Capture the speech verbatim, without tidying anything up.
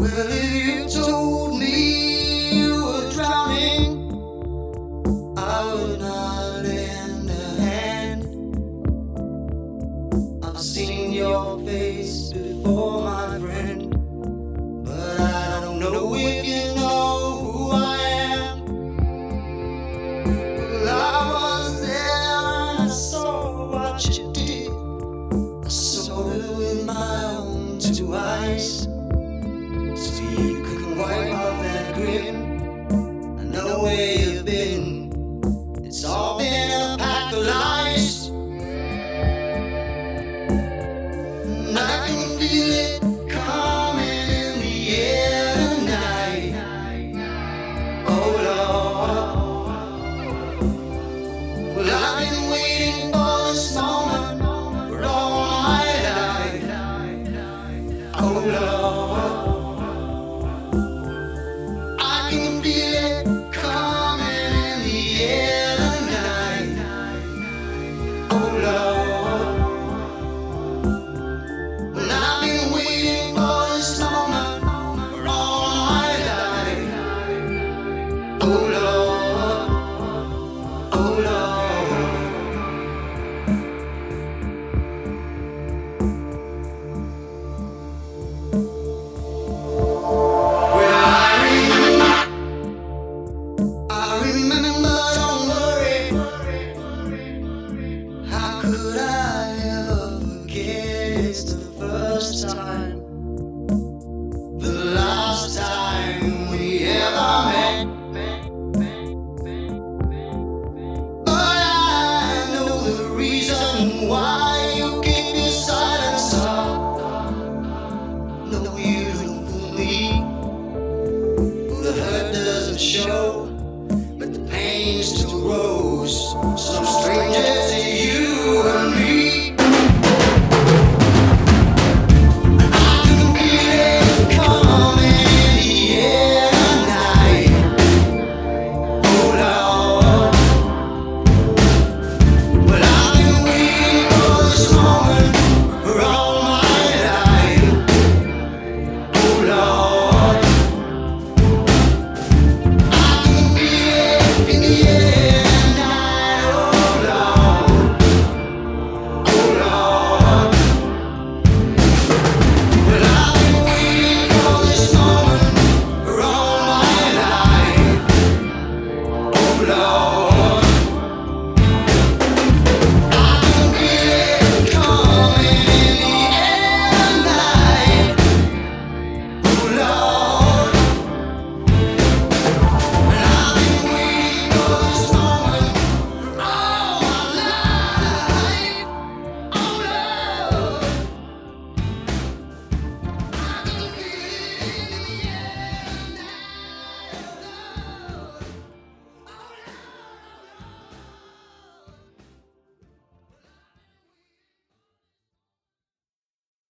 Well, if you told me you were drowning, I would not lend a hand. I've seen your face before, my friend, but I don't know if you know who I am. Well, I was there and I saw what you did. I saw it with my own two eyes. So you couldn't wipe off that grin. I know where you've been. It's all been a pack of lies. And I can feel it coming in the air tonight. Oh Lord. Well, I've been waiting for this moment for all my life. Oh Lord. I can feel it coming in the air tonight. Oh Lord. Well, I've been waiting for this moment for all my life. Oh Lord. Oh Lord. I remember, don't worry. How could I ever forget? It's the first time, the last time we ever met. But I know the reason why you keep your silence up. No, you don't fool me. The hurt doesn't show, but the pain still grows. Some strangers